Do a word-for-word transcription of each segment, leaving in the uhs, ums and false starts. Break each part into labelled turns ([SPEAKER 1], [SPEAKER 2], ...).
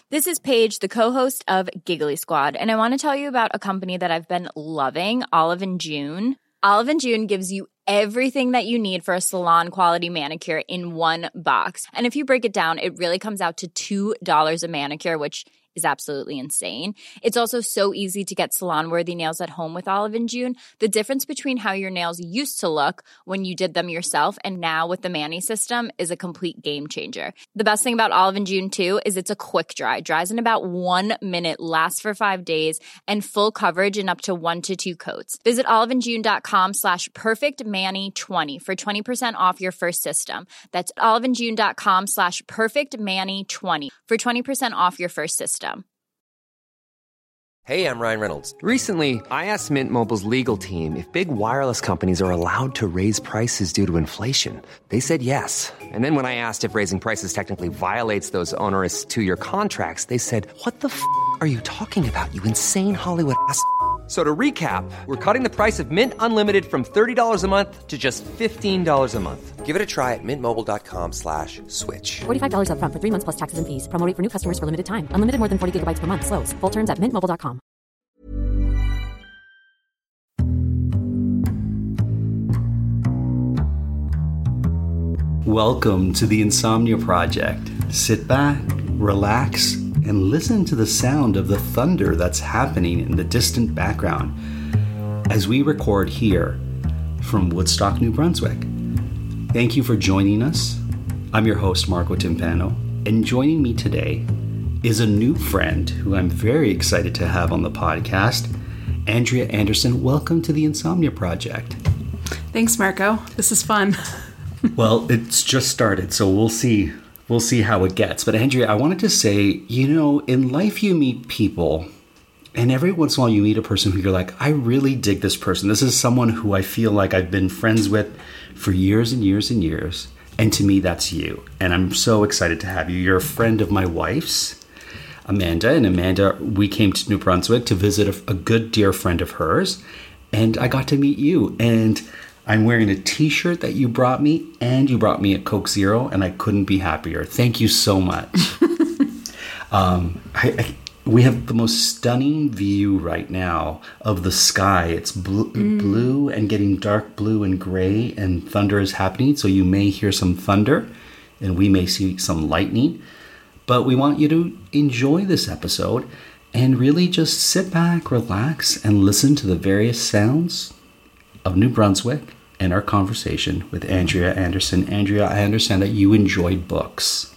[SPEAKER 1] This is Paige, the co-host of Giggly Squad, and I want to tell you about a company that I've been loving, Olive and June. Olive and June gives you everything that you need for a salon-quality manicure in one box. And if you break it down, it really comes out to two dollars a manicure, which is absolutely insane. It's also so easy to get salon-worthy nails at home with Olive and June. The difference between how your nails used to look when you did them yourself and now with the Mani system is a complete game changer. The best thing about Olive and June, too, is it's a quick dry. Dries in about one minute, lasts for five days, and full coverage in up to one to two coats. Visit oliveandjune.com slash perfectmani20 for twenty percent off your first system. That's oliveandjune.com slash perfectmani20 for twenty percent off your first system.
[SPEAKER 2] Hey, I'm Ryan Reynolds.
[SPEAKER 3] Recently, I asked Mint Mobile's legal team if big wireless companies are allowed to raise prices due to inflation. They said yes. And then when I asked if raising prices technically violates those onerous two-year contracts, they said, what the f*** are you talking about, you insane Hollywood ass f- So to recap, we're cutting the price of Mint Unlimited from thirty dollars a month to just fifteen dollars a month.
[SPEAKER 2] Give it a try at mintmobile.com slash switch.
[SPEAKER 4] forty-five dollars up front for three months plus taxes and fees. Promo rate for new customers for limited time. Unlimited more than forty gigabytes per month. Slows full terms at mint mobile dot com.
[SPEAKER 5] Welcome to the Insomnia Project. Sit back, relax, and listen to the sound of the thunder that's happening in the distant background as we record here from Woodstock, New Brunswick. Thank you for joining us. I'm your host, Marco Timpano, and joining me today is a new friend who I'm very excited to have on the podcast, Andrea Anderson. Welcome to the Insomnia Project.
[SPEAKER 6] Thanks, Marco. This is fun.
[SPEAKER 5] Well, it's just started, so we'll see. We'll see how it gets. But Andrea, I wanted to say, you know, in life you meet people, and every once in a while you meet a person who you're like, I really dig this person. This is someone who I feel like I've been friends with for years and years and years. And to me, that's you. And I'm so excited to have you. You're a friend of my wife's, Amanda. And Amanda, we came to New Brunswick to visit a, a good dear friend of hers. And I got to meet you. And I'm wearing a t-shirt that you brought me, and you brought me a Coke Zero, and I couldn't be happier. Thank you so much. um, I, I, we have the most stunning view right now of the sky. It's bl- mm. blue and getting dark blue and gray, and thunder is happening. So you may hear some thunder, and we may see some lightning. But we want you to enjoy this episode and really just sit back, relax, and listen to the various sounds of New Brunswick and our conversation with Andrea Anderson. Andrea, I understand that you enjoy books.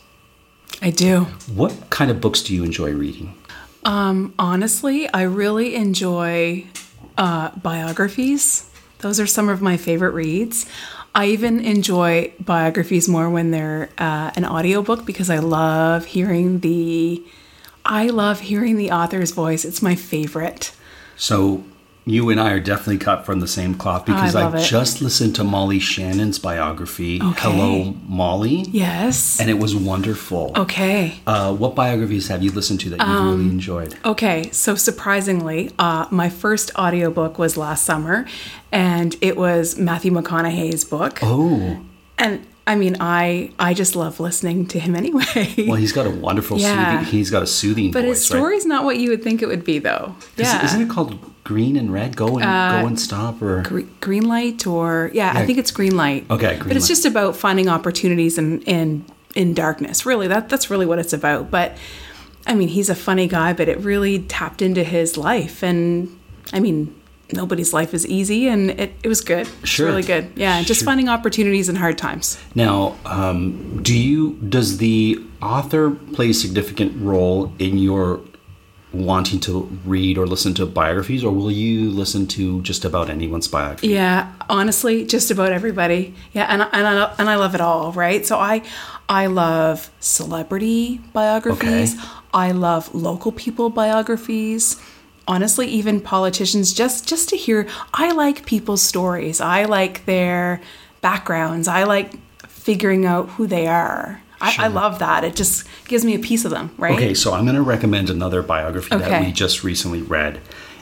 [SPEAKER 6] I do.
[SPEAKER 5] What kind of books do you enjoy reading?
[SPEAKER 6] Um, honestly, I really enjoy uh, biographies. Those are some of my favorite reads. I even enjoy biographies more when they're uh, an audiobook because I love hearing the I love hearing the author's voice. It's my favorite.
[SPEAKER 5] So you and I are definitely cut from the same cloth because I, I just listened to Molly Shannon's biography, okay. Hello, Molly.
[SPEAKER 6] Yes.
[SPEAKER 5] And it was wonderful.
[SPEAKER 6] Okay.
[SPEAKER 5] Uh, what biographies have you listened to that you've um, really enjoyed?
[SPEAKER 6] Okay. So surprisingly, uh, my first audiobook was last summer, and it was Matthew McConaughey's book.
[SPEAKER 5] Oh.
[SPEAKER 6] And I mean, I I just love listening to him anyway.
[SPEAKER 5] Well, he's got a wonderful
[SPEAKER 6] yeah.
[SPEAKER 5] soothing, he's got a soothing
[SPEAKER 6] but
[SPEAKER 5] voice,
[SPEAKER 6] his story's
[SPEAKER 5] right?
[SPEAKER 6] not what you would think it would be, though. Yeah.
[SPEAKER 5] Isn't it called Green and Red? Go and uh, go and stop, or
[SPEAKER 6] gre- Green Light, or yeah, yeah, I think it's Green Light.
[SPEAKER 5] Okay, green
[SPEAKER 6] but it's
[SPEAKER 5] light.
[SPEAKER 6] just about finding opportunities in, in in darkness. Really, that that's really what it's about. But I mean, he's a funny guy, but it really tapped into his life, and I mean, nobody's life is easy, and it, it was good.
[SPEAKER 5] Sure.
[SPEAKER 6] It's really good. Yeah, just
[SPEAKER 5] sure.
[SPEAKER 6] finding opportunities in hard times.
[SPEAKER 5] Now, um, do you does the author play a significant role in your wanting to read or listen to biographies, or will you listen to just about anyone's biography?
[SPEAKER 6] Yeah, honestly, just about everybody. Yeah, and and I, and I love it all, right? So I I love celebrity biographies.
[SPEAKER 5] Okay.
[SPEAKER 6] I love local people biographies. Honestly, even politicians, just just to hear. I like people's stories. I like their backgrounds. I like figuring out who they are. Sure. I, I love that. It just gives me a piece of them, right?
[SPEAKER 5] Okay, so I'm going to recommend another biography
[SPEAKER 6] okay.
[SPEAKER 5] that we just recently read.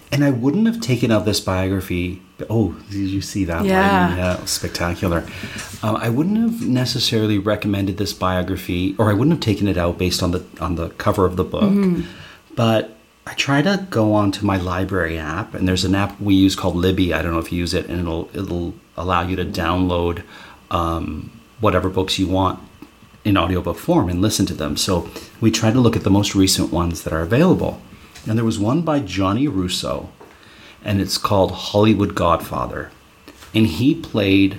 [SPEAKER 5] And I wouldn't have taken out this biography. Oh, did you see that?
[SPEAKER 6] Yeah.
[SPEAKER 5] Line? Yeah, it was spectacular. Um, I wouldn't have necessarily recommended this biography, or I wouldn't have taken it out based on the on the cover of the book. Mm-hmm. But I try to go onto my library app, and there's an app we use called Libby. I don't know if you use it, and it'll it'll allow you to download um, whatever books you want in audiobook form and listen to them. So we try to look at the most recent ones that are available. And there was one by Johnny Russo, and it's called Hollywood Godfather. And he played,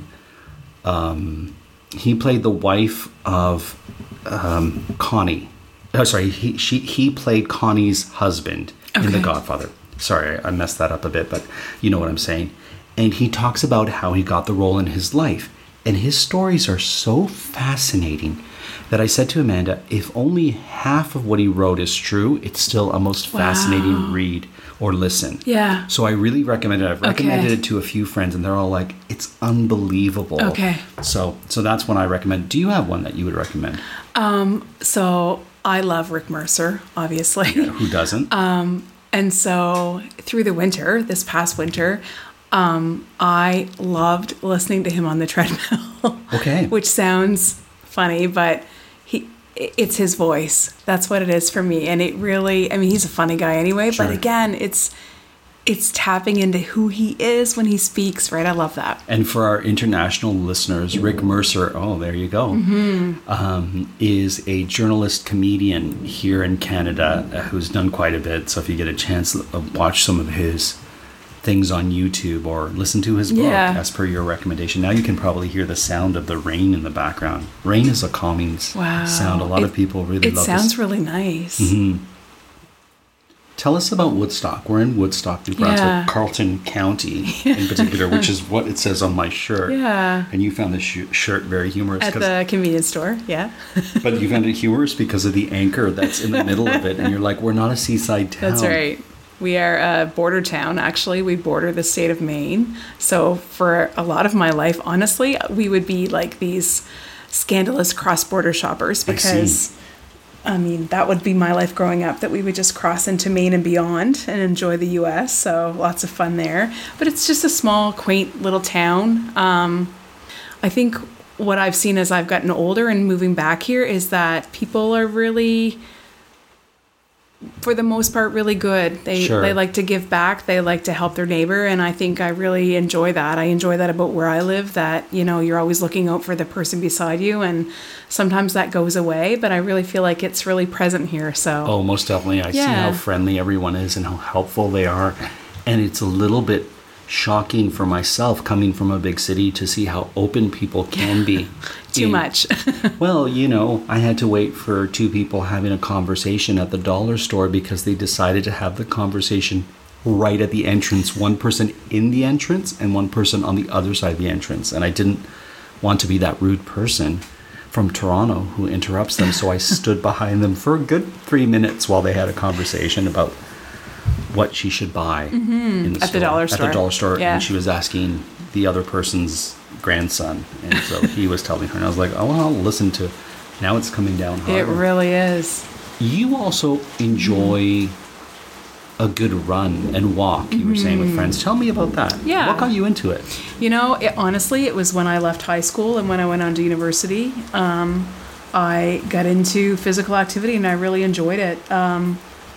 [SPEAKER 5] um, he played the wife of um, Connie. Oh, sorry, he she he played Connie's husband okay. in The Godfather. Sorry, I messed that up a bit, but you know what I'm saying. And he talks about how he got the role in his life, and his stories are so fascinating that I said to Amanda, if only half of what he wrote is true, it's still a most wow. fascinating read or listen.
[SPEAKER 6] Yeah.
[SPEAKER 5] So I really recommend it. I've recommended
[SPEAKER 6] okay.
[SPEAKER 5] it to a few friends, and they're all like, it's unbelievable.
[SPEAKER 6] Okay.
[SPEAKER 5] So so that's one I recommend. Do you have one that you would recommend?
[SPEAKER 6] Um. So I love Rick Mercer, obviously.
[SPEAKER 5] Yeah, who doesn't?
[SPEAKER 6] Um. And so through the winter, this past winter, um, I loved listening to him on the treadmill.
[SPEAKER 5] Okay.
[SPEAKER 6] Which sounds funny, but he it's his voice. That's what it is for me. And it really, I mean, he's a funny guy anyway, sure. but again, it's it's tapping into who he is when he speaks, right? I love that.
[SPEAKER 5] And for our international listeners, Rick Mercer, oh, there you go, mm-hmm. um, is a journalist comedian here in Canada uh, who's done quite a bit. So if you get a chance, uh, watch some of his things on YouTube or listen to his book
[SPEAKER 6] yeah.
[SPEAKER 5] as per your recommendation. Now you can probably hear the sound of the rain in the background. Rain is a calming
[SPEAKER 6] wow.
[SPEAKER 5] sound. A lot
[SPEAKER 6] it,
[SPEAKER 5] of people really
[SPEAKER 6] it
[SPEAKER 5] love it. It
[SPEAKER 6] sounds
[SPEAKER 5] this.
[SPEAKER 6] really nice.
[SPEAKER 5] Mm-hmm. Tell us about Woodstock. We're in Woodstock, New Brunswick,
[SPEAKER 6] yeah.
[SPEAKER 5] Carleton County in particular, which is what it says on my shirt.
[SPEAKER 6] Yeah.
[SPEAKER 5] And you found this sh- shirt very humorous.
[SPEAKER 6] At the convenience store, yeah.
[SPEAKER 5] But you found it humorous because of the anchor that's in the middle of it. And you're like, we're not a seaside town.
[SPEAKER 6] That's right. We are a border town. Actually, we border the state of Maine. So for a lot of my life, honestly, we would be like these scandalous cross-border shoppers because, I, I mean, that would be my life growing up, that we would just cross into Maine and beyond and enjoy the U S. So lots of fun there. But it's just a small, quaint little town. Um, I think what I've seen as I've gotten older and moving back here is that people are really, for the most part, really good. They
[SPEAKER 5] sure.
[SPEAKER 6] they like to give back. They like to help their neighbor. And I think I really enjoy that. I enjoy that about where I live, that, you know, you're always looking out for the person beside you. And sometimes that goes away, but I really feel like it's really present here. So
[SPEAKER 5] Oh, most definitely. I
[SPEAKER 6] yeah.
[SPEAKER 5] see how friendly everyone is and how helpful they are. And it's a little bit shocking for myself coming from a big city to see how open people can be.
[SPEAKER 6] Too
[SPEAKER 5] in,
[SPEAKER 6] much.
[SPEAKER 5] Well, you know, I had to wait for two people having a conversation at the dollar store because they decided to have the conversation right at the entrance. One person in the entrance and one person on the other side of the entrance. And I didn't want to be that rude person from Toronto who interrupts them. So I stood behind them for a good three minutes while they had a conversation about what she should buy
[SPEAKER 6] mm-hmm.
[SPEAKER 5] in the
[SPEAKER 6] at
[SPEAKER 5] store.
[SPEAKER 6] the dollar store.
[SPEAKER 5] At the dollar store.
[SPEAKER 6] Yeah.
[SPEAKER 5] And she was asking the other person's grandson. And so he was telling her. And I was like, oh, well, I'll listen to. Now it's coming down hard.
[SPEAKER 6] It really is.
[SPEAKER 5] You also enjoy a good run and walk, you were saying, with friends. Tell me about that.
[SPEAKER 6] Yeah.
[SPEAKER 5] What got you into it?
[SPEAKER 6] You know, it, honestly, it was when I left high school and when I went on to university. Um, I got into physical activity and I really enjoyed it. Um,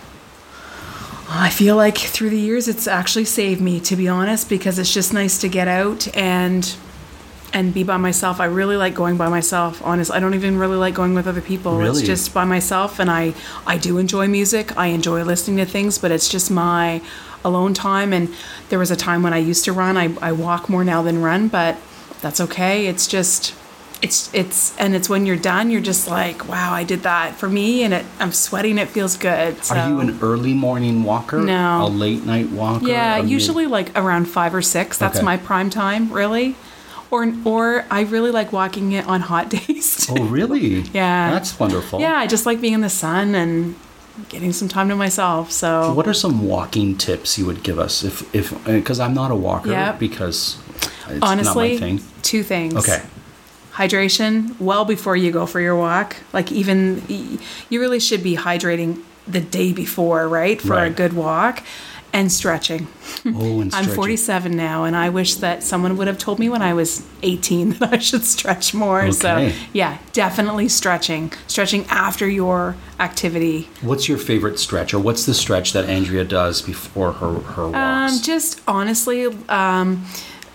[SPEAKER 6] I feel like through the years it's actually saved me, to be honest, because it's just nice to get out and and be by myself. I really like going by myself, honestly. I don't even really like going with other people.
[SPEAKER 5] Really?
[SPEAKER 6] It's just by myself, and I, I do enjoy music. I enjoy listening to things, but it's just my alone time. And there was a time when I used to run. I, I walk more now than run, but that's okay. It's just... It's it's and it's when you're done, you're just like, wow, I did that for me, and it I'm sweating. It feels good. So.
[SPEAKER 5] Are you an early morning walker?
[SPEAKER 6] No.
[SPEAKER 5] A late night walker?
[SPEAKER 6] Yeah,
[SPEAKER 5] I mean,
[SPEAKER 6] usually like around five or six. That's
[SPEAKER 5] okay.
[SPEAKER 6] my prime time, really. Or or I really like walking it on hot days.
[SPEAKER 5] Oh, really?
[SPEAKER 6] Yeah.
[SPEAKER 5] That's wonderful.
[SPEAKER 6] Yeah, I just like being in the sun and getting some time to myself. So.
[SPEAKER 5] What are some walking tips you would give us if if because I'm not a walker
[SPEAKER 6] Yep.
[SPEAKER 5] because it's
[SPEAKER 6] honestly,
[SPEAKER 5] not my thing.
[SPEAKER 6] Two things.
[SPEAKER 5] Okay.
[SPEAKER 6] Hydration well before you go for your walk. Like even you really should be hydrating the day before, right? For
[SPEAKER 5] Right.
[SPEAKER 6] a good walk. And stretching.
[SPEAKER 5] Oh, and stretching.
[SPEAKER 6] I'm forty-seven now, and I wish that someone would have told me when I was eighteen that I should stretch more.
[SPEAKER 5] Okay.
[SPEAKER 6] So, yeah, definitely stretching. Stretching after your activity.
[SPEAKER 5] What's your favorite stretch, or what's the stretch that Andrea does before her, her walks?
[SPEAKER 6] Um, just honestly, um,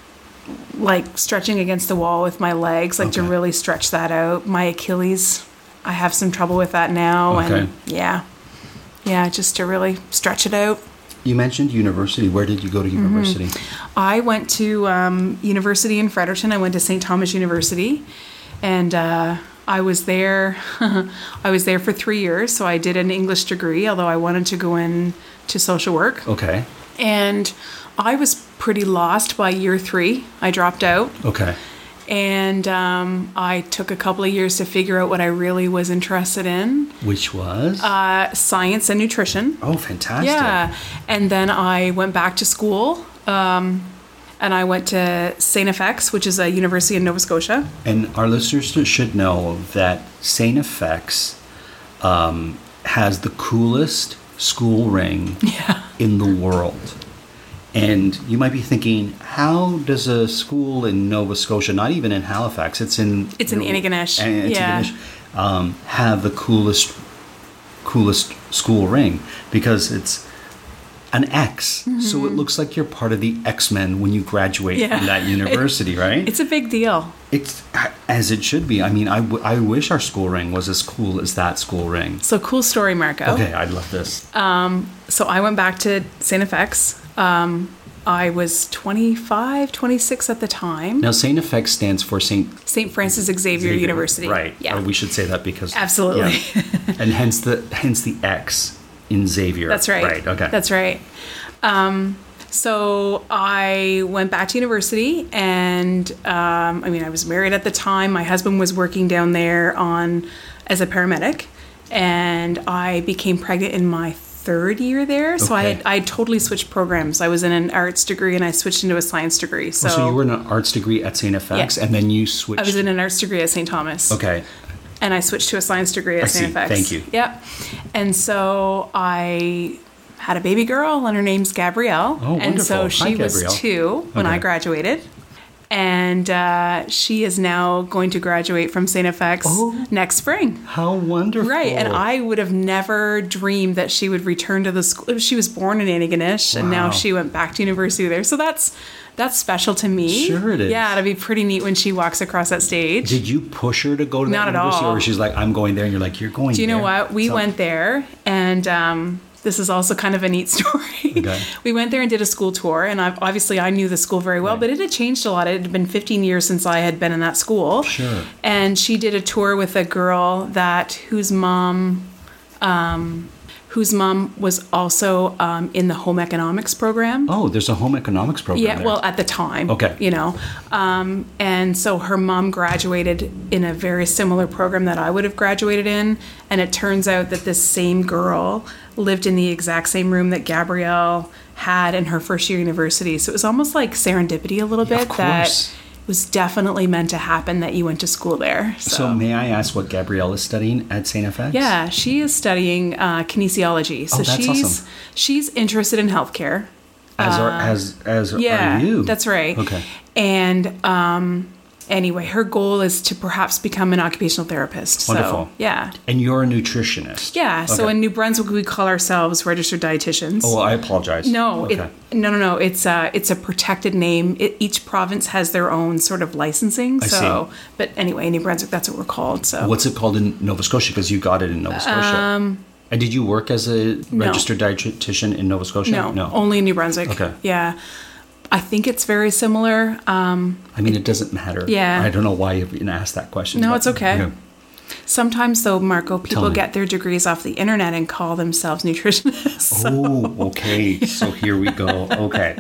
[SPEAKER 6] like stretching against the wall with my legs, like to
[SPEAKER 5] Okay.
[SPEAKER 6] really stretch that out. My Achilles, I have some trouble with that now.
[SPEAKER 5] Okay.
[SPEAKER 6] And yeah, yeah, just to really stretch it out.
[SPEAKER 5] You mentioned university. Where did you go to university?
[SPEAKER 6] I went to um, university in Fredericton. I went to Saint Thomas University, and uh, I was there. I was there for three years. So I did an English degree, although I wanted to go in to social work.
[SPEAKER 5] Okay.
[SPEAKER 6] And I was pretty lost by year three. I dropped out,
[SPEAKER 5] Okay.
[SPEAKER 6] and um, I took a couple of years to figure out what I really was interested in:
[SPEAKER 5] Which was?
[SPEAKER 6] uh, science and nutrition.
[SPEAKER 5] oh, fantastic.
[SPEAKER 6] Yeah. And then I went back to school, um, and I went to Saint F X, which is a university in Nova Scotia.
[SPEAKER 5] And our listeners should know that Saint F X um, has the coolest school ring
[SPEAKER 6] Yeah.
[SPEAKER 5] in the world. And you might be thinking, how does a school in Nova Scotia, not even in Halifax, it's in
[SPEAKER 6] It's in Antigonish.
[SPEAKER 5] Antigonish,
[SPEAKER 6] Yeah.
[SPEAKER 5] um, have the coolest coolest school ring? Because it's an X, so it looks like you're part of the X-Men when you graduate
[SPEAKER 6] Mm-hmm. Yeah.
[SPEAKER 5] from that university, right?
[SPEAKER 6] It's a big deal.
[SPEAKER 5] It's as it should be. I mean, I, w- I wish our school ring was as cool as that school ring.
[SPEAKER 6] So cool story, Marco.
[SPEAKER 5] Okay, I love this.
[SPEAKER 6] So I went back to Saint F X. Um, I was twenty-five, twenty-six at the time.
[SPEAKER 5] Now, Saint F X stands for Saint
[SPEAKER 6] Saint Francis Xavier, University.
[SPEAKER 5] right?
[SPEAKER 6] Yeah.
[SPEAKER 5] Or we should say that because
[SPEAKER 6] Absolutely.
[SPEAKER 5] yeah. And hence the hence the X in Xavier.
[SPEAKER 6] That's right.
[SPEAKER 5] Right. Okay.
[SPEAKER 6] That's right. Um, so I went back to university, and um, I mean, I was married at the time. My husband was working down there on as a paramedic, and I became pregnant in my third year there. So I
[SPEAKER 5] Okay.
[SPEAKER 6] had, I had totally switched programs. I was in an arts degree, and I switched into a science degree. So,
[SPEAKER 5] Oh, so you were in an arts degree at Saint F X,
[SPEAKER 6] Yeah.
[SPEAKER 5] and then you switched.
[SPEAKER 6] I was in an arts degree at Saint Thomas.
[SPEAKER 5] Okay.
[SPEAKER 6] And I switched to a science degree at
[SPEAKER 5] I
[SPEAKER 6] Saint
[SPEAKER 5] see.
[SPEAKER 6] F X.
[SPEAKER 5] Thank you.
[SPEAKER 6] Yep. And so I had a baby girl, and her name's Gabrielle.
[SPEAKER 5] Oh,
[SPEAKER 6] and so
[SPEAKER 5] wonderful.
[SPEAKER 6] she
[SPEAKER 5] Hi,
[SPEAKER 6] was
[SPEAKER 5] Gabrielle.
[SPEAKER 6] two when I
[SPEAKER 5] Okay.
[SPEAKER 6] graduated. And uh, she is now going to graduate from Saint F X
[SPEAKER 5] Oh.
[SPEAKER 6] next spring.
[SPEAKER 5] How wonderful!
[SPEAKER 6] Right, and I would have never dreamed that she would return to the school. She was born in Antigonish, and now
[SPEAKER 5] Wow.
[SPEAKER 6] she went back to university there. So that's that's special to me.
[SPEAKER 5] Sure it is.
[SPEAKER 6] Yeah, it'll be pretty neat when she walks across that stage.
[SPEAKER 5] Did you push her to go to that
[SPEAKER 6] Not at
[SPEAKER 5] university,
[SPEAKER 6] all.
[SPEAKER 5] or she's like, "I'm going there," and you're like, "You're going."
[SPEAKER 6] Do you know
[SPEAKER 5] there."
[SPEAKER 6] what? We
[SPEAKER 5] So-
[SPEAKER 6] went there, and um, this is also kind of a neat story.
[SPEAKER 5] Okay.
[SPEAKER 6] We went there and did a school tour, and I've, obviously I knew the school very well,
[SPEAKER 5] Right.
[SPEAKER 6] but it had changed a lot. It had been fifteen years since I had been in that school.
[SPEAKER 5] Sure.
[SPEAKER 6] And she did a tour with a girl that whose mom, um, whose mom was also um, in the home economics program.
[SPEAKER 5] Oh, there's a home economics program.
[SPEAKER 6] Yeah,
[SPEAKER 5] there.
[SPEAKER 6] well, at the time.
[SPEAKER 5] Okay.
[SPEAKER 6] You know, um, and so her mom graduated in a very similar program that I would have graduated in. And it turns out that this same girl lived in the exact same room that Gabrielle had in her first year university. So it was almost like serendipity a little
[SPEAKER 5] Yeah,
[SPEAKER 6] bit
[SPEAKER 5] of
[SPEAKER 6] that
[SPEAKER 5] course.
[SPEAKER 6] it was definitely meant to happen that you went to school there. So,
[SPEAKER 5] So may I ask what Gabrielle is studying at Saint F X?
[SPEAKER 6] yeah, she is studying uh, kinesiology. So
[SPEAKER 5] Oh, that's
[SPEAKER 6] she's
[SPEAKER 5] awesome.
[SPEAKER 6] she's interested in healthcare.
[SPEAKER 5] As are as as
[SPEAKER 6] Yeah,
[SPEAKER 5] are you?
[SPEAKER 6] that's right.
[SPEAKER 5] Okay.
[SPEAKER 6] And um, anyway, her goal is to perhaps become an occupational therapist.
[SPEAKER 5] Wonderful.
[SPEAKER 6] So, yeah.
[SPEAKER 5] And you're a nutritionist.
[SPEAKER 6] Yeah. So
[SPEAKER 5] Okay.
[SPEAKER 6] in New Brunswick, we call ourselves registered dietitians.
[SPEAKER 5] Oh, I apologize.
[SPEAKER 6] no,
[SPEAKER 5] Okay.
[SPEAKER 6] it, no, no, no. It's a, it's a protected name. It, each province has their own sort of licensing.
[SPEAKER 5] I
[SPEAKER 6] So,
[SPEAKER 5] see.
[SPEAKER 6] but anyway, in New Brunswick, that's what we're called. So,
[SPEAKER 5] What's it called in Nova Scotia? Because you got it in Nova Scotia. Um, and did you work as a registered dietitian in Nova Scotia?
[SPEAKER 6] no, only in New Brunswick.
[SPEAKER 5] Okay.
[SPEAKER 6] Yeah. I think it's very similar. Um,
[SPEAKER 5] I mean, it doesn't matter.
[SPEAKER 6] Yeah.
[SPEAKER 5] I don't know why you even asked that question.
[SPEAKER 6] No,
[SPEAKER 5] but-
[SPEAKER 6] it's okay.
[SPEAKER 5] Yeah.
[SPEAKER 6] Sometimes, though, Marco, people
[SPEAKER 5] me.
[SPEAKER 6] get their degrees off the internet and call themselves nutritionists.
[SPEAKER 5] Oh, okay. So here we go. Okay.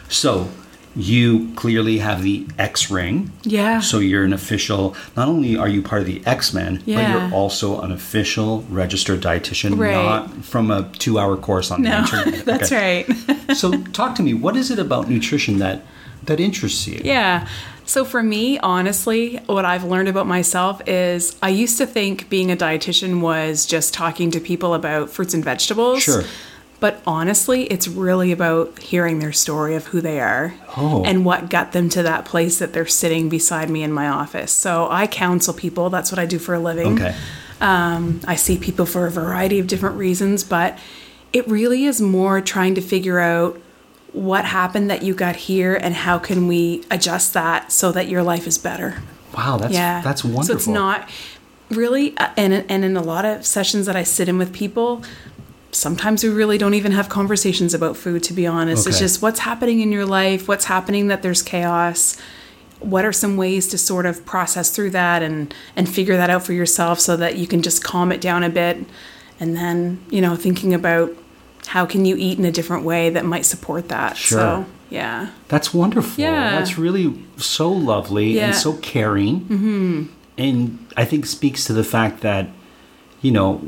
[SPEAKER 5] So you clearly have the X ring.
[SPEAKER 6] Yeah.
[SPEAKER 5] So you're an official, not only are you part of the X-Men, but
[SPEAKER 6] Yeah.
[SPEAKER 5] you're also an official registered dietitian,
[SPEAKER 6] Right.
[SPEAKER 5] not from a two-hour course on the
[SPEAKER 6] No,
[SPEAKER 5] internet.
[SPEAKER 6] that's
[SPEAKER 5] Okay.
[SPEAKER 6] right.
[SPEAKER 5] So talk to me. What is it about nutrition that that interests you?
[SPEAKER 6] Yeah. So for me, honestly, what I've learned about myself is I used to think being a dietitian was just talking to people about fruits and vegetables.
[SPEAKER 5] Sure.
[SPEAKER 6] But honestly, it's really about hearing their story of who they are
[SPEAKER 5] Oh.
[SPEAKER 6] and what got them to that place that they're sitting beside me in my office. So I counsel people. That's what I do for a living.
[SPEAKER 5] Okay.
[SPEAKER 6] Um, I see people for a variety of different reasons, but it really is more trying to figure out what happened that you got here and how can we adjust that so that your life is better.
[SPEAKER 5] Wow, that's
[SPEAKER 6] Yeah.
[SPEAKER 5] that's wonderful.
[SPEAKER 6] So it's not really, uh, and, and in a lot of sessions that I sit in with people, sometimes we really don't even have conversations about food, to be honest. It's
[SPEAKER 5] Okay.
[SPEAKER 6] just what's happening in your life, what's happening that there's chaos. What are some ways to sort of process through that and, and figure that out for yourself so that you can just calm it down a bit. And then, you know, thinking about how can you eat in a different way that might support that.
[SPEAKER 5] Sure.
[SPEAKER 6] So, yeah.
[SPEAKER 5] That's wonderful.
[SPEAKER 6] Yeah.
[SPEAKER 5] That's really so lovely
[SPEAKER 6] Yeah.
[SPEAKER 5] and so caring. Mm-hmm. And I think speaks to the fact that, you know,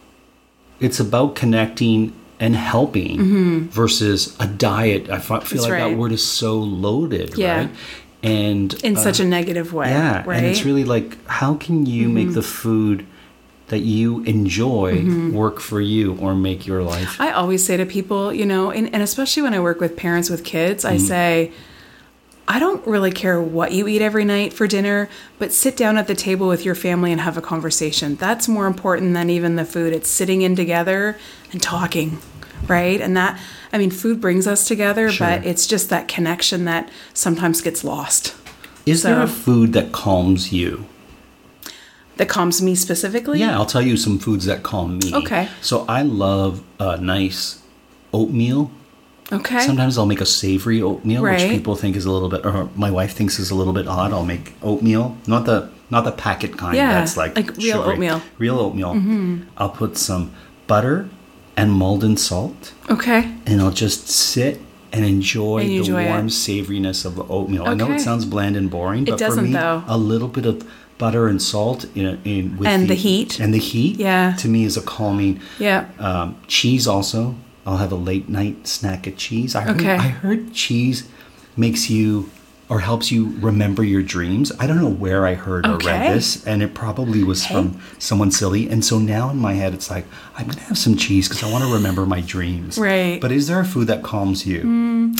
[SPEAKER 5] it's about connecting and helping versus a diet. I fi- feel
[SPEAKER 6] Mm-hmm. That's
[SPEAKER 5] like
[SPEAKER 6] right.
[SPEAKER 5] that word is so loaded,
[SPEAKER 6] Yeah.
[SPEAKER 5] right? And
[SPEAKER 6] In
[SPEAKER 5] uh,
[SPEAKER 6] such a negative way.
[SPEAKER 5] yeah,
[SPEAKER 6] Right.
[SPEAKER 5] and it's really like, how can you make
[SPEAKER 6] Mm-hmm.
[SPEAKER 5] the food that you enjoy work for you or make your life?
[SPEAKER 6] I always say to people, you know, and, and especially when I work with parents with kids, I say, I don't really care what you eat every night for dinner, but sit down at the table with your family and have a conversation. That's more important than even the food. It's sitting in together and talking, right? And that, I mean, food brings us together,
[SPEAKER 5] Sure.
[SPEAKER 6] but it's just that connection that sometimes gets lost.
[SPEAKER 5] Is there a
[SPEAKER 6] so-
[SPEAKER 5] food that calms you?
[SPEAKER 6] That calms me specifically?
[SPEAKER 5] Yeah, I'll tell you some foods that calm me.
[SPEAKER 6] Okay.
[SPEAKER 5] So I love a nice oatmeal.
[SPEAKER 6] Okay.
[SPEAKER 5] Sometimes I'll make a savory oatmeal, which
[SPEAKER 6] Right.
[SPEAKER 5] people think is a little bit, or my wife thinks is a little bit odd. I'll make oatmeal, not the not the packet kind.
[SPEAKER 6] Yeah,
[SPEAKER 5] that's like
[SPEAKER 6] like real
[SPEAKER 5] sugary.
[SPEAKER 6] oatmeal.
[SPEAKER 5] Real oatmeal. Mm-hmm. I'll put some butter and Maldon salt,
[SPEAKER 6] Okay.
[SPEAKER 5] and I'll just sit and enjoy,
[SPEAKER 6] And you
[SPEAKER 5] the
[SPEAKER 6] enjoy
[SPEAKER 5] warm
[SPEAKER 6] it.
[SPEAKER 5] savoriness of the oatmeal. I know
[SPEAKER 6] Okay.
[SPEAKER 5] it sounds bland and boring, but
[SPEAKER 6] doesn't,
[SPEAKER 5] for me,
[SPEAKER 6] though.
[SPEAKER 5] a little bit of butter and salt in, in with
[SPEAKER 6] And the heat.
[SPEAKER 5] and the heat,
[SPEAKER 6] Yeah.
[SPEAKER 5] to me is a calming.
[SPEAKER 6] Yeah.
[SPEAKER 5] Um, cheese also. I'll have a late night snack of cheese. I heard,
[SPEAKER 6] Okay.
[SPEAKER 5] I heard cheese makes you or helps you remember your dreams. I don't know where I heard or
[SPEAKER 6] Okay.
[SPEAKER 5] read this, and it probably was from someone silly. And so now in my head, it's like, I'm going to have some cheese because I want to remember my dreams.
[SPEAKER 6] Right.
[SPEAKER 5] But is there a food that calms you?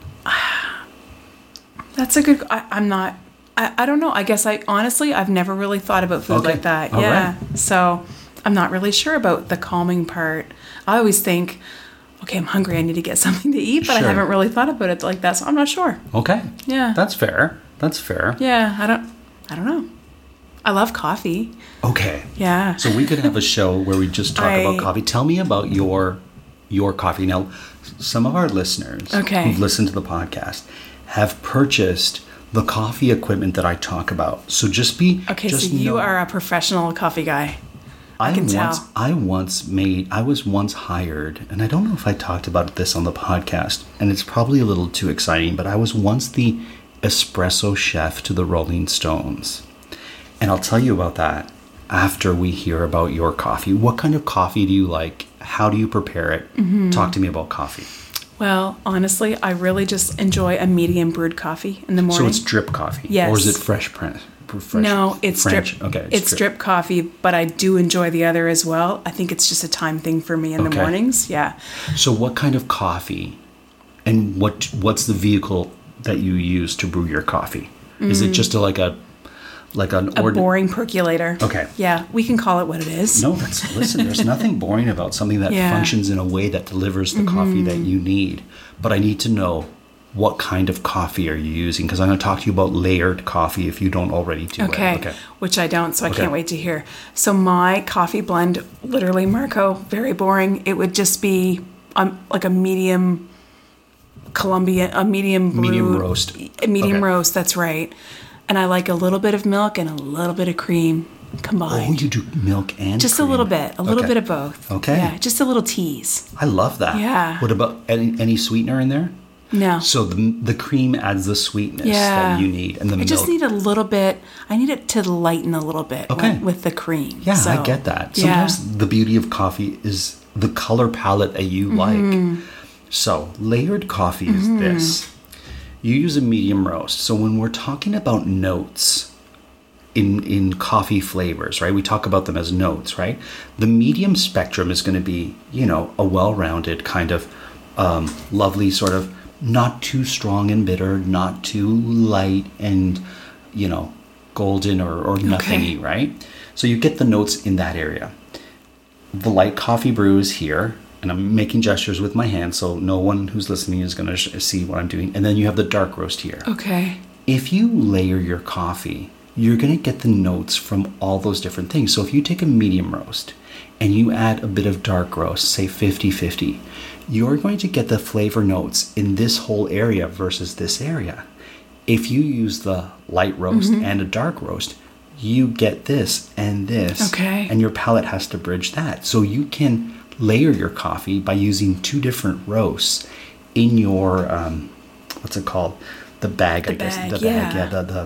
[SPEAKER 6] That's a good. I, I'm not. I, I don't know. I guess I honestly I've never really thought about food
[SPEAKER 5] Okay.
[SPEAKER 6] like that.
[SPEAKER 5] All
[SPEAKER 6] yeah.
[SPEAKER 5] right.
[SPEAKER 6] So I'm not really sure about the calming part. I always think, okay, I'm hungry. I need to get something to eat, but
[SPEAKER 5] Sure.
[SPEAKER 6] I haven't really thought about it like that. So I'm not sure.
[SPEAKER 5] Okay.
[SPEAKER 6] Yeah.
[SPEAKER 5] That's fair. That's fair.
[SPEAKER 6] Yeah. I don't. I don't know. I love coffee.
[SPEAKER 5] Okay.
[SPEAKER 6] Yeah.
[SPEAKER 5] So we could have a show where we just talk about
[SPEAKER 6] I-
[SPEAKER 5] coffee. Tell me about your your coffee. Now, some of our listeners
[SPEAKER 6] Okay.
[SPEAKER 5] who've listened to the podcast have purchased the coffee equipment that I talk about. So just be
[SPEAKER 6] Okay.
[SPEAKER 5] just
[SPEAKER 6] So you
[SPEAKER 5] know-
[SPEAKER 6] are a professional coffee guy.
[SPEAKER 5] I
[SPEAKER 6] can
[SPEAKER 5] once
[SPEAKER 6] tell.
[SPEAKER 5] I once made I was once hired, and I don't know if I talked about this on the podcast, and it's probably a little too exciting, but I was once the espresso chef to the Rolling Stones. And I'll tell you about that after we hear about your coffee. What kind of coffee do you like? How do you prepare it?
[SPEAKER 6] Mm-hmm.
[SPEAKER 5] Talk to me about coffee.
[SPEAKER 6] Well, honestly, I really just enjoy a medium brewed coffee in the morning.
[SPEAKER 5] So it's drip coffee?
[SPEAKER 6] Yes.
[SPEAKER 5] Or is it fresh press? Fresh,
[SPEAKER 6] No, it's
[SPEAKER 5] French.
[SPEAKER 6] drip.
[SPEAKER 5] Okay,
[SPEAKER 6] it's, drip. coffee, but I do enjoy the other as well. I think it's just a time thing for me in
[SPEAKER 5] Okay.
[SPEAKER 6] the mornings. Yeah.
[SPEAKER 5] So what kind of coffee and what what's the vehicle that you use to brew your coffee? Is it just a, like a like an
[SPEAKER 6] Mm. A
[SPEAKER 5] ord-
[SPEAKER 6] boring percolator.
[SPEAKER 5] Okay.
[SPEAKER 6] Yeah, we can call it what it is.
[SPEAKER 5] No, that's listen, there's nothing boring about something that
[SPEAKER 6] Yeah.
[SPEAKER 5] functions in a way that delivers the coffee that you need. But I need to know, what kind of coffee are you using? Because I'm going to talk to you about layered coffee if you don't already do
[SPEAKER 6] Okay.
[SPEAKER 5] it. Okay.
[SPEAKER 6] Which I don't, so I
[SPEAKER 5] Okay.
[SPEAKER 6] can't wait to hear. So my coffee blend, literally, Marco, very boring. It would just be um, like a medium Columbia, a medium brewed,
[SPEAKER 5] Medium roast.
[SPEAKER 6] A medium
[SPEAKER 5] Okay.
[SPEAKER 6] roast, that's right. And I like a little bit of milk and a little bit of cream
[SPEAKER 5] Oh,
[SPEAKER 6] combined.
[SPEAKER 5] you do milk and
[SPEAKER 6] just a
[SPEAKER 5] cream.
[SPEAKER 6] little bit, a little
[SPEAKER 5] Okay.
[SPEAKER 6] bit of both.
[SPEAKER 5] Okay.
[SPEAKER 6] Yeah, just a little tease.
[SPEAKER 5] I love that.
[SPEAKER 6] Yeah.
[SPEAKER 5] What about any, any sweetener in there?
[SPEAKER 6] No.
[SPEAKER 5] So the the cream adds the sweetness
[SPEAKER 6] Yeah.
[SPEAKER 5] that you need, and the
[SPEAKER 6] I
[SPEAKER 5] milk.
[SPEAKER 6] just need a little bit. I need it to lighten a little bit
[SPEAKER 5] Okay.
[SPEAKER 6] with, with the cream.
[SPEAKER 5] Yeah, I
[SPEAKER 6] So,
[SPEAKER 5] get that.
[SPEAKER 6] yeah.
[SPEAKER 5] Sometimes the beauty of coffee is the color palette that you
[SPEAKER 6] Mm-hmm.
[SPEAKER 5] like. So, layered coffee is this. You use a medium roast. So, when we're talking about notes, in, in coffee flavors, right? We talk about them as notes, right? The medium spectrum is going to be, you know, a well-rounded kind of um, lovely sort of not too strong and bitter, not too light and, you know, golden or, or nothingy, okay. right? So you get the notes in that area. The light coffee brew is here, and I'm making gestures with my hand, so no one who's listening is going to sh- see what I'm doing. And then you have the dark roast here.
[SPEAKER 6] Okay.
[SPEAKER 5] If you layer your coffee, you're going to get the notes from all those different things. So if you take a medium roast and you add a bit of dark roast, say fifty-fifty, you're going to get the flavor notes in this whole area versus this area. If you use the light roast mm-hmm. and a dark roast, you get this and this.
[SPEAKER 6] Okay.
[SPEAKER 5] And your palate has to bridge that. So you can layer your coffee by using two different roasts in your, um, what's it called? The bag,
[SPEAKER 6] the
[SPEAKER 5] I guess.
[SPEAKER 6] Bag,
[SPEAKER 5] the
[SPEAKER 6] yeah.
[SPEAKER 5] bag, yeah. The, the,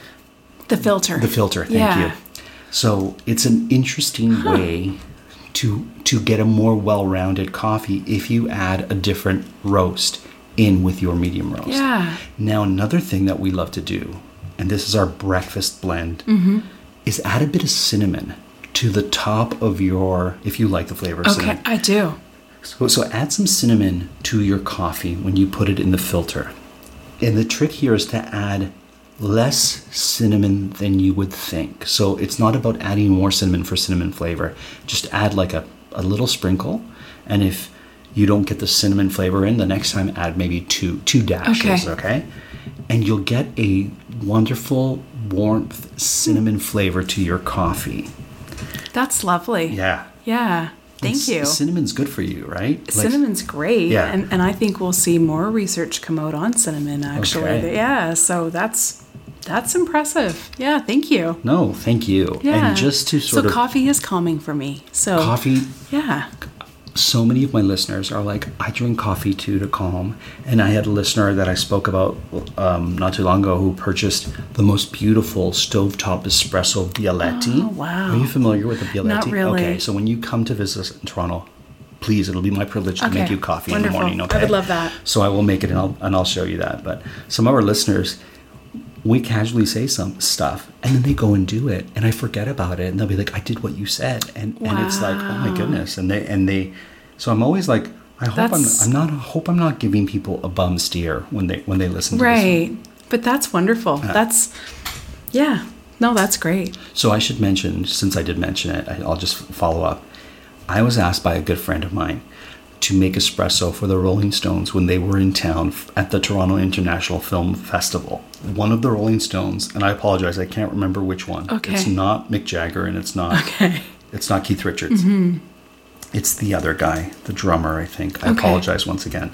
[SPEAKER 6] the filter.
[SPEAKER 5] The filter, thank
[SPEAKER 6] yeah.
[SPEAKER 5] you. So it's an interesting huh. way to to get a more well-rounded coffee if you add a different roast in with your medium roast.
[SPEAKER 6] Yeah.
[SPEAKER 5] Now, another thing that we love to do, and this is our breakfast blend, mm-hmm. is add a bit of cinnamon to the top of your, if you like the flavor of
[SPEAKER 6] okay,
[SPEAKER 5] cinnamon.
[SPEAKER 6] I do.
[SPEAKER 5] So, so add some cinnamon to your coffee when you put it in the filter. And the trick here is to add less cinnamon than you would think. So it's not about adding more cinnamon for cinnamon flavor. Just add like a, a little sprinkle. And if you don't get the cinnamon flavor in, the next time add maybe two two dashes, okay? okay? And you'll get a wonderful warmth cinnamon flavor to your coffee.
[SPEAKER 6] That's lovely.
[SPEAKER 5] Yeah.
[SPEAKER 6] Yeah. Thank
[SPEAKER 5] it's,
[SPEAKER 6] you.
[SPEAKER 5] Cinnamon's good for you, right? Like,
[SPEAKER 6] Cinnamon's great.
[SPEAKER 5] Yeah.
[SPEAKER 6] And, and I think we'll see more research come out on cinnamon, actually.
[SPEAKER 5] Okay.
[SPEAKER 6] Yeah, so that's that's impressive. Yeah, thank you.
[SPEAKER 5] No, thank you.
[SPEAKER 6] Yeah.
[SPEAKER 5] And just to sort
[SPEAKER 6] so
[SPEAKER 5] of...
[SPEAKER 6] So coffee is calming for me. So
[SPEAKER 5] Coffee...
[SPEAKER 6] Yeah.
[SPEAKER 5] So many of my listeners are like, I drink coffee too to calm. And I had a listener that I spoke about um, not too long ago who purchased the most beautiful stovetop espresso Bialetti.
[SPEAKER 6] Oh, wow.
[SPEAKER 5] Are you familiar with the Bialetti?
[SPEAKER 6] Not really.
[SPEAKER 5] Okay, so when you come to visit us in Toronto, please, it'll be my privilege to
[SPEAKER 6] okay.
[SPEAKER 5] make you coffee
[SPEAKER 6] Wonderful.
[SPEAKER 5] in the morning. Okay,
[SPEAKER 6] I would love that.
[SPEAKER 5] So I will make it and I'll, and I'll show you that. But some of our listeners, we casually say some stuff and then they go and do it and I forget about it and they'll be like, I did what you said. And, wow. and it's like, oh my goodness. And they, and they, so I'm always like, I hope that's, I'm, I'm not, I hope I'm not giving people a bum steer when they, when they listen to
[SPEAKER 6] right.
[SPEAKER 5] this. Right.
[SPEAKER 6] But that's wonderful. Uh, that's, yeah, no, that's great.
[SPEAKER 5] So I should mention, since I did mention it, I'll just follow up. I was asked by a good friend of mine to make espresso for the Rolling Stones when they were in town at the Toronto International Film Festival. One of the Rolling Stones, and I apologize, I can't remember which one.
[SPEAKER 6] Okay.
[SPEAKER 5] It's not Mick Jagger and it's not
[SPEAKER 6] okay.
[SPEAKER 5] it's not Keith Richards.
[SPEAKER 6] Mm-hmm.
[SPEAKER 5] It's the other guy, the drummer, I think. I
[SPEAKER 6] okay.
[SPEAKER 5] apologize once again.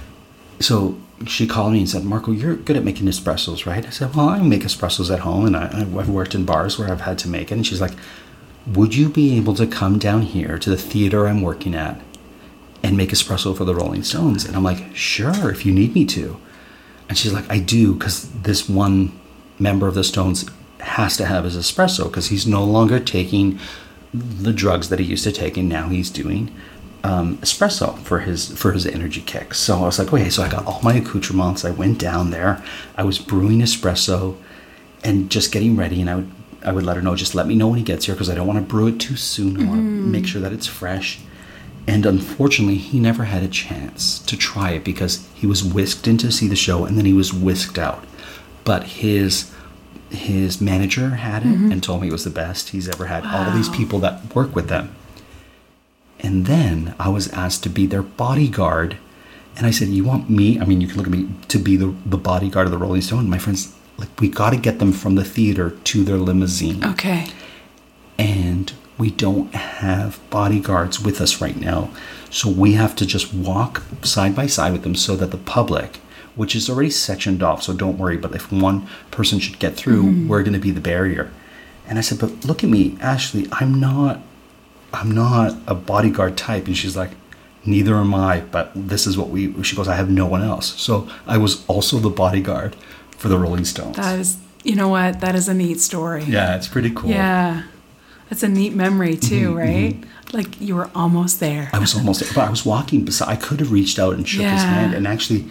[SPEAKER 5] So she called me and said, Marco, you're good at making espressos, right? I said, well, I make espressos at home and I, I've worked in bars where I've had to make it. And she's like, would you be able to come down here to the theater I'm working at and make espresso for the Rolling Stones? And I'm like, sure, if you need me to. And she's like, I do, because this one member of the Stones has to have his espresso because he's no longer taking the drugs that he used to take, and now he's doing um, espresso for his for his energy kicks. So I was like, okay, so I got all my accoutrements. I went down there. I was brewing espresso and just getting ready, and I would I would let her know, just let me know when he gets here because I don't want to brew it too soon. I mm-hmm. want to make sure that it's fresh. And unfortunately, he never had a chance to try it because he was whisked in to see the show and then he was whisked out. But his his manager had it mm-hmm. and told me it was the best he's ever had. Wow. All these people that work with them. And then I was asked to be their bodyguard. And I said, you want me? I mean, you can look at me to be the, the bodyguard of the Rolling Stone. My friends, like, we got to get them from the theater to their limousine.
[SPEAKER 6] Okay.
[SPEAKER 5] And we don't have bodyguards with us right now. So we have to just walk side by side with them so that the public, which is already sectioned off, so don't worry, but if one person should get through, mm. we're going to be the barrier. And I said, but look at me, Ashley, I'm not, I'm not a bodyguard type. And she's like, neither am I, but this is what we, she goes, I have no one else. So I was also the bodyguard for the Rolling Stones.
[SPEAKER 6] That is, you know what, that is a neat story.
[SPEAKER 5] Yeah, it's pretty cool.
[SPEAKER 6] Yeah. It's a neat memory too,
[SPEAKER 5] mm-hmm,
[SPEAKER 6] right?
[SPEAKER 5] Mm-hmm.
[SPEAKER 6] Like you were almost there.
[SPEAKER 5] I was almost there, but I was walking beside. I could have reached out and shook
[SPEAKER 6] yeah.
[SPEAKER 5] his hand. And actually,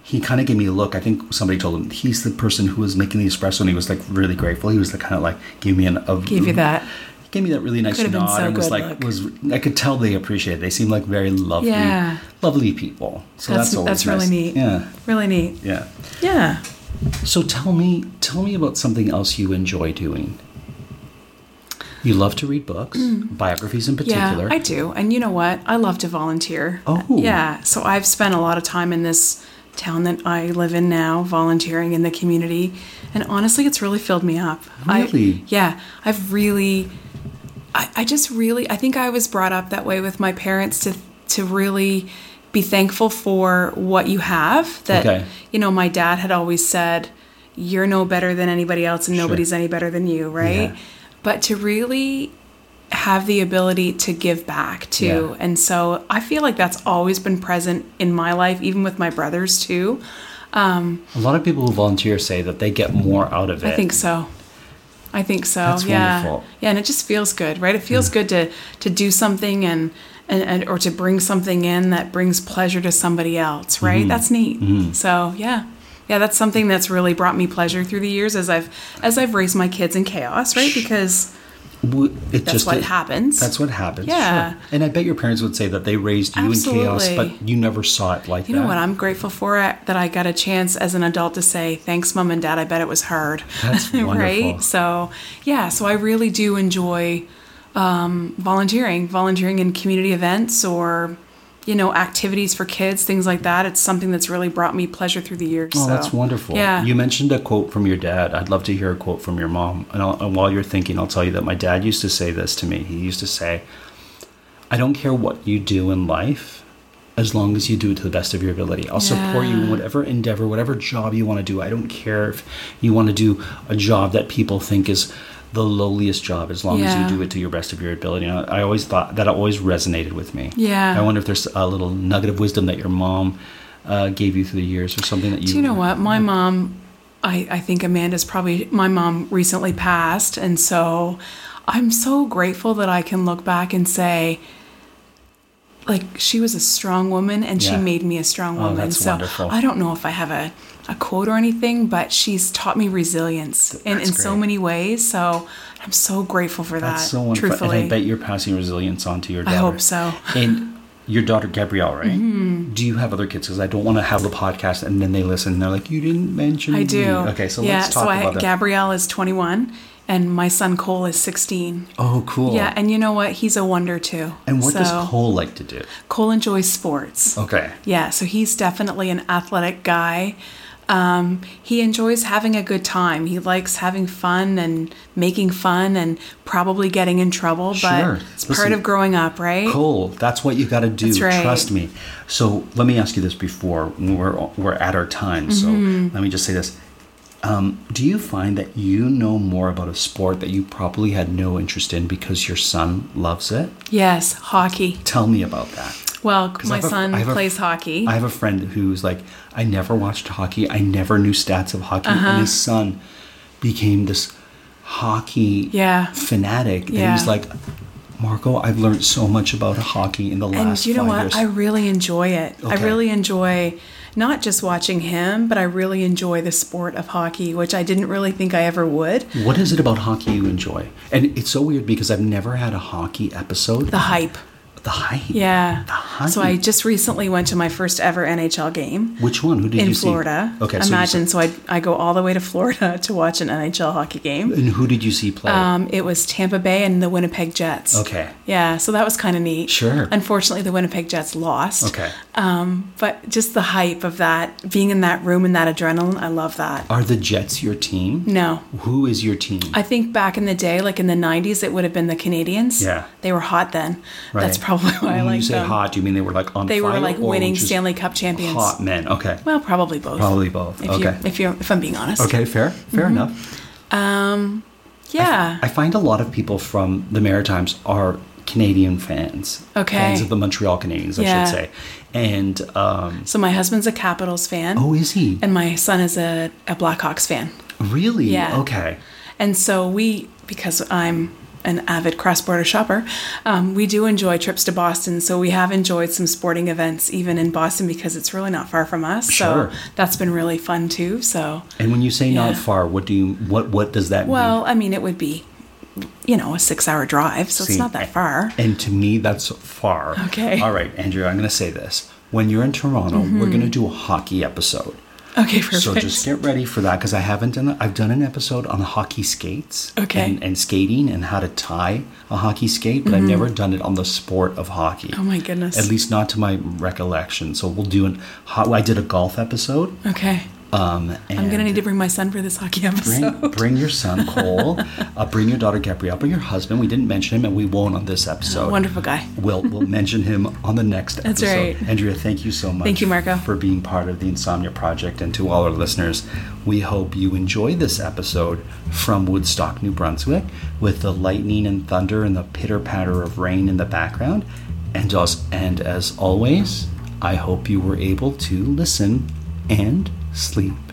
[SPEAKER 5] he kind of gave me a look. I think somebody told him he's the person who was making the espresso, and he was like really grateful. He was the kind of like gave me an a,
[SPEAKER 6] Gave you that.
[SPEAKER 5] Gave me that really nice
[SPEAKER 6] Could have been
[SPEAKER 5] nod
[SPEAKER 6] so
[SPEAKER 5] and was
[SPEAKER 6] good,
[SPEAKER 5] like
[SPEAKER 6] look.
[SPEAKER 5] was I could tell they appreciate it. They seem like very lovely,
[SPEAKER 6] Yeah.
[SPEAKER 5] lovely people. So
[SPEAKER 6] That's
[SPEAKER 5] that's always
[SPEAKER 6] that's really
[SPEAKER 5] nice.
[SPEAKER 6] neat.
[SPEAKER 5] Yeah,
[SPEAKER 6] Really neat.
[SPEAKER 5] yeah.
[SPEAKER 6] Yeah.
[SPEAKER 5] So tell me, tell me about something else you enjoy doing. You love to read books, biographies in particular.
[SPEAKER 6] Yeah, I do. And you know what? I love to volunteer.
[SPEAKER 5] Oh.
[SPEAKER 6] Yeah. So I've spent a lot of time in this town that I live in now, volunteering in the community. And honestly, it's really filled me up.
[SPEAKER 5] Really?
[SPEAKER 6] I, yeah. I've really, I, I just really, I think I was brought up that way with my parents to, to really be thankful for what you have. That,
[SPEAKER 5] Okay.
[SPEAKER 6] you know, my dad had always said, you're no better than anybody else and
[SPEAKER 5] Sure.
[SPEAKER 6] nobody's any better than you, right?
[SPEAKER 5] Yeah.
[SPEAKER 6] But to really have the ability to give back too.
[SPEAKER 5] Yeah.
[SPEAKER 6] And so I feel like that's always been present in my life, even with my brothers too.
[SPEAKER 5] A lot of people who volunteer say that they get more out of it.
[SPEAKER 6] I think so. I think so.
[SPEAKER 5] That's
[SPEAKER 6] yeah.
[SPEAKER 5] wonderful.
[SPEAKER 6] Yeah, and it just feels good, right? It feels good to to do something and, and, and or to bring something in that brings pleasure to somebody else, right?
[SPEAKER 5] Mm-hmm.
[SPEAKER 6] That's neat. So yeah. Yeah, that's something that's really brought me pleasure through the years as I've as I've raised my kids in chaos, right? Because
[SPEAKER 5] W- It
[SPEAKER 6] that's
[SPEAKER 5] just
[SPEAKER 6] what
[SPEAKER 5] it-
[SPEAKER 6] happens.
[SPEAKER 5] That's what happens.
[SPEAKER 6] Yeah.
[SPEAKER 5] Sure. And I bet your parents would say that they raised you in chaos,
[SPEAKER 6] Absolutely.
[SPEAKER 5] but you never saw it like
[SPEAKER 6] You
[SPEAKER 5] that.
[SPEAKER 6] know what? I'm grateful for it that I got a chance as an adult to say, thanks, mom and dad. I bet it was hard.
[SPEAKER 5] That's wonderful.
[SPEAKER 6] Right? So, yeah, so I really do enjoy um, volunteering, volunteering in community events or, you know, activities for kids, things like that. It's something that's really brought me pleasure through the years.
[SPEAKER 5] Oh,
[SPEAKER 6] so,
[SPEAKER 5] that's wonderful.
[SPEAKER 6] Yeah.
[SPEAKER 5] You mentioned a quote from your dad. I'd love to hear a quote from your mom. And, I'll, and while you're thinking, I'll tell you that my dad used to say this to me. He used to say, I don't care what you do in life as long as you do it to the best of your ability. I'll support you in whatever endeavor, whatever job you want to do. I don't care if you want to do a job that people think is the lowliest job, as long as
[SPEAKER 6] Yeah.
[SPEAKER 5] you do it to your best of your ability. And I, I always thought that always resonated with me.
[SPEAKER 6] Yeah.
[SPEAKER 5] I wonder if there's a little nugget of wisdom that your mom uh, gave you through the years, or something that you.
[SPEAKER 6] Do you know what? My mom, I, I think Amanda's probably, my mom recently passed. And so I'm so grateful that I can look back and say, like, she was a strong woman and she
[SPEAKER 5] Yeah.
[SPEAKER 6] made me a strong
[SPEAKER 5] Oh,
[SPEAKER 6] woman.
[SPEAKER 5] that's
[SPEAKER 6] so
[SPEAKER 5] wonderful.
[SPEAKER 6] I don't know if I have a, a quote or anything, but she's taught me resilience in, in
[SPEAKER 5] That's
[SPEAKER 6] so
[SPEAKER 5] great.
[SPEAKER 6] many ways. So I'm so grateful for that.
[SPEAKER 5] That's so wonderful.
[SPEAKER 6] Truthfully.
[SPEAKER 5] And I bet you're passing resilience on to your
[SPEAKER 6] I
[SPEAKER 5] daughter.
[SPEAKER 6] hope so.
[SPEAKER 5] And your daughter, Gabrielle, right?
[SPEAKER 6] Mm-hmm.
[SPEAKER 5] Do you have other kids? Because I don't want to have the podcast and then they listen and they're like, you didn't mention
[SPEAKER 6] I
[SPEAKER 5] me."
[SPEAKER 6] do.
[SPEAKER 5] Okay, so
[SPEAKER 6] yeah,
[SPEAKER 5] let's talk
[SPEAKER 6] so I,
[SPEAKER 5] about that.
[SPEAKER 6] Gabrielle is twenty-one and my son Cole is sixteen.
[SPEAKER 5] Oh, cool.
[SPEAKER 6] Yeah, and you know what? He's a wonder too.
[SPEAKER 5] And what
[SPEAKER 6] So,
[SPEAKER 5] does Cole like to do?
[SPEAKER 6] Cole enjoys sports.
[SPEAKER 5] Okay.
[SPEAKER 6] Yeah, so he's definitely an athletic guy. Um, he enjoys having a good time. He likes having fun and making fun and probably getting in trouble, but
[SPEAKER 5] Sure.
[SPEAKER 6] it's
[SPEAKER 5] Listen,
[SPEAKER 6] part of growing up, right?
[SPEAKER 5] Cole, that's what you got to do.
[SPEAKER 6] That's right.
[SPEAKER 5] Trust me. So let me ask you this before we're we're at our time.
[SPEAKER 6] Mm-hmm.
[SPEAKER 5] So let me just say this. Um, do you find that you know more about a sport that you probably had no interest in because your son loves it?
[SPEAKER 6] Yes, hockey.
[SPEAKER 5] Tell me about that.
[SPEAKER 6] Well,
[SPEAKER 5] 'Cause
[SPEAKER 6] my
[SPEAKER 5] I have a-
[SPEAKER 6] son
[SPEAKER 5] I have a-
[SPEAKER 6] plays hockey.
[SPEAKER 5] I have a friend who's like, I never watched hockey. I never knew stats of hockey.
[SPEAKER 6] Uh-huh.
[SPEAKER 5] And his son became this hockey
[SPEAKER 6] Yeah.
[SPEAKER 5] fanatic. And
[SPEAKER 6] Yeah.
[SPEAKER 5] he's like, Marco, I've learned so much about hockey in the
[SPEAKER 6] and
[SPEAKER 5] last
[SPEAKER 6] you know
[SPEAKER 5] five
[SPEAKER 6] what?
[SPEAKER 5] years.
[SPEAKER 6] I really enjoy it. I
[SPEAKER 5] Okay.
[SPEAKER 6] really enjoy not just watching him, but I really enjoy the sport of hockey, which I didn't really think I ever would.
[SPEAKER 5] What is it about hockey you enjoy? And it's so weird because I've never had a hockey episode.
[SPEAKER 6] The hype.
[SPEAKER 5] The hype.
[SPEAKER 6] Yeah.
[SPEAKER 5] The hype.
[SPEAKER 6] So I just recently went to my first ever N H L game.
[SPEAKER 5] Which one? Who did
[SPEAKER 6] in
[SPEAKER 5] you see?
[SPEAKER 6] Florida.
[SPEAKER 5] Okay. so you
[SPEAKER 6] Imagine.
[SPEAKER 5] saw-
[SPEAKER 6] So, I I go all the way to Florida to watch an N H L hockey game.
[SPEAKER 5] and who did you see play?
[SPEAKER 6] Um, it was Tampa Bay and the Winnipeg Jets.
[SPEAKER 5] Okay.
[SPEAKER 6] Yeah, so that was kind of neat.
[SPEAKER 5] Sure.
[SPEAKER 6] Unfortunately, the Winnipeg Jets lost.
[SPEAKER 5] Okay.
[SPEAKER 6] Um, but just the hype of that, being in that room and that adrenaline, I love that.
[SPEAKER 5] Are the Jets your team?
[SPEAKER 6] No.
[SPEAKER 5] Who is your team?
[SPEAKER 6] I think back in the day, like in the nineties, it would have been the Canadians.
[SPEAKER 5] Yeah.
[SPEAKER 6] They were hot then. That's
[SPEAKER 5] Right.
[SPEAKER 6] probably why I
[SPEAKER 5] when
[SPEAKER 6] like
[SPEAKER 5] you say
[SPEAKER 6] them.
[SPEAKER 5] hot, do you mean they were like on
[SPEAKER 6] They
[SPEAKER 5] fire?
[SPEAKER 6] were like
[SPEAKER 5] or
[SPEAKER 6] winning
[SPEAKER 5] just
[SPEAKER 6] Stanley Cup champions.
[SPEAKER 5] Hot men. Okay.
[SPEAKER 6] Well, probably both.
[SPEAKER 5] Probably both.
[SPEAKER 6] If
[SPEAKER 5] okay.
[SPEAKER 6] You're, if you're, if I'm being honest.
[SPEAKER 5] Okay. Fair. Fair
[SPEAKER 6] Mm-hmm.
[SPEAKER 5] enough.
[SPEAKER 6] Um, yeah.
[SPEAKER 5] I find a lot of people from the Maritimes are Canadian fans.
[SPEAKER 6] Okay.
[SPEAKER 5] Fans of the Montreal Canadiens, I
[SPEAKER 6] Yeah.
[SPEAKER 5] should say. And um,
[SPEAKER 6] so my husband's a Capitals fan.
[SPEAKER 5] oh, is he?
[SPEAKER 6] And my son is a, a Blackhawks fan.
[SPEAKER 5] Really?
[SPEAKER 6] Yeah.
[SPEAKER 5] Okay.
[SPEAKER 6] And so we, because I'm an avid cross-border shopper, um, we do enjoy trips to Boston. So we have enjoyed some sporting events even in Boston because it's really not far from us.
[SPEAKER 5] Sure.
[SPEAKER 6] So that's been really fun too. So.
[SPEAKER 5] And when you say
[SPEAKER 6] Yeah.
[SPEAKER 5] not far, what do you what what does that
[SPEAKER 6] Well,
[SPEAKER 5] mean?
[SPEAKER 6] I mean, it would be, you know, a six-hour drive, so
[SPEAKER 5] See,
[SPEAKER 6] it's not that far.
[SPEAKER 5] And to me, that's far.
[SPEAKER 6] Okay.
[SPEAKER 5] All right, Andrea, I'm going to say this. When you're in Toronto, we're going to do a hockey episode.
[SPEAKER 6] Okay, perfect.
[SPEAKER 5] So just get ready for that because I haven't done. I've done an episode on hockey skates,
[SPEAKER 6] Okay.
[SPEAKER 5] and, and skating and how to tie a hockey skate, but I've never done it on the sport of hockey.
[SPEAKER 6] Oh my goodness.
[SPEAKER 5] At least not to my recollection. So we'll do an. ho- I did a golf episode.
[SPEAKER 6] Okay.
[SPEAKER 5] Um, and
[SPEAKER 6] I'm gonna need to bring my son for this hockey episode.
[SPEAKER 5] Bring, bring your son Cole. uh, bring your daughter Gabrielle. Bring your husband. We didn't mention him, and we won't on this episode.
[SPEAKER 6] Wonderful guy.
[SPEAKER 5] We'll we'll mention him on the next
[SPEAKER 6] That's
[SPEAKER 5] episode.
[SPEAKER 6] right.
[SPEAKER 5] Andrea, thank you so much.
[SPEAKER 6] Thank you, Marco.
[SPEAKER 5] for being part of the Insomnia Project, and to all our listeners, we hope you enjoy this episode from Woodstock, New Brunswick, with the lightning and thunder and the pitter patter of rain in the background, and as and as always, I hope you were able to listen and sleep.